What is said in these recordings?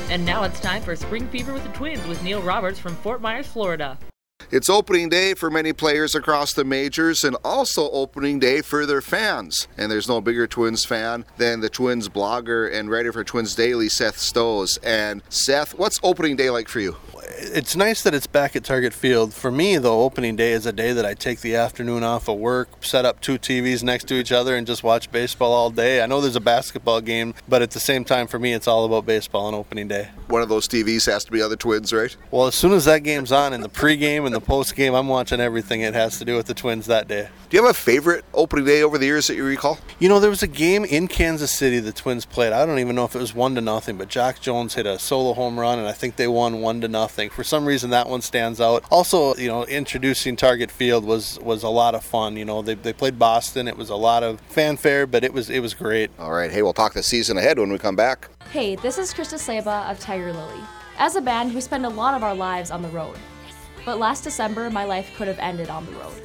And now it's time for Spring Fever with the Twins with Neil Roberts from Fort Myers, Florida. It's opening day for many players across the majors and also opening day for their fans. And there's no bigger Twins fan than the Twins blogger and writer for Twins Daily, Seth Stowes. And Seth, what's opening day like for you? It's nice that it's back at Target Field. For me, though, opening day is a day that I take the afternoon off of work, set up two TVs next to each other, and just watch baseball all day. I know there's a basketball game, but at the same time, for me, it's all about baseball on opening day. One of those TVs has to be on the Twins, right? Well, as soon as that game's on, in the pregame and the postgame, I'm watching everything it has to do with the Twins that day. Do you have a favorite opening day over the years that you recall? You know, there was a game in Kansas City the Twins played. I don't even know if it was 1-0, but Jack Jones hit a solo home run, and I think they won 1-0. For some reason, that one stands out. Also, you know, introducing Target Field was a lot of fun. You know, they played Boston. It was a lot of fanfare, but it was great. All right. Hey, we'll talk the season ahead when we come back. Hey, this is Krista Sleba of Tiger Lily. As a band, we spend a lot of our lives on the road. But last December, my life could have ended on the road.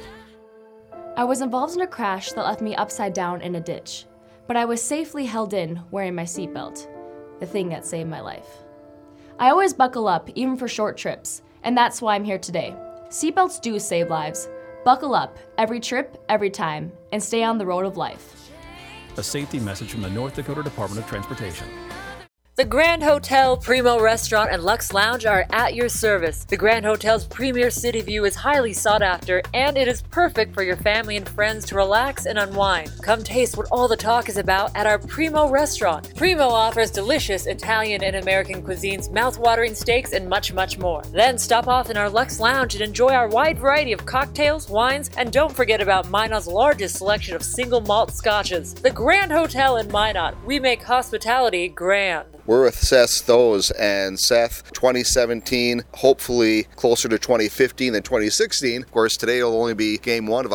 I was involved in a crash that left me upside down in a ditch, but I was safely held in wearing my seatbelt, the thing that saved my life. I always buckle up, even for short trips, and that's why I'm here today. Seatbelts do save lives. Buckle up, every trip, every time, and stay on the road of life. A safety message from the North Dakota Department of Transportation. The Grand Hotel, Primo Restaurant, and Lux Lounge are at your service. The Grand Hotel's premier city view is highly sought after, and it is perfect for your family and friends to relax and unwind. Come taste what all the talk is about at our Primo Restaurant. Primo offers delicious Italian and American cuisines, mouth-watering steaks, and much, much more. Then stop off in our Lux Lounge and enjoy our wide variety of cocktails, wines, and don't forget about Minot's largest selection of single malt scotches. The Grand Hotel in Minot. We make hospitality grand. We're with Seth Stowes, and Seth, 2017, hopefully closer to 2015 than 2016. Of course, today will only be game one of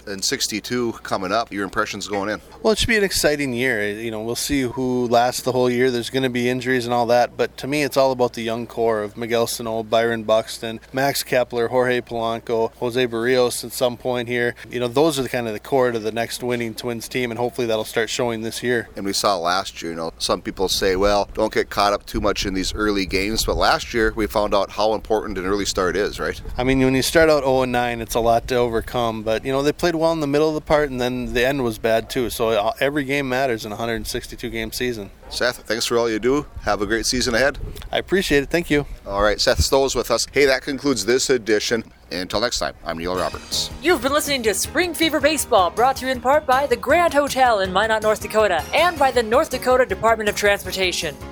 162 coming up. Your impressions going in? Well, it should be an exciting year. You know, we'll see who lasts the whole year. There's going to be injuries and all that, but to me, it's all about the young core of Miguel Sano, Byron Buxton, Max Kepler, Jorge Polanco, Jose Barrios at some point here. You know, those are the core to the next winning Twins team, and hopefully that'll start showing this year. And we saw last year, you know, some people say, well, don't get caught up too much in these early games, but last year we found out how important an early start is, right? I mean, when you start out 0-9, it's a lot to overcome, but you know, they played well in the middle of the part, and then the end was bad too, so every game matters in a 162 game season. Seth, thanks for all you do. Have a great season ahead. I appreciate it. Thank you. All right, Seth Stowes with us. Hey, that concludes this edition. Until next time, I'm Neil Roberts. You've been listening to Spring Fever Baseball, brought to you in part by the Grand Hotel in Minot, North Dakota, and by the North Dakota Department of Transportation.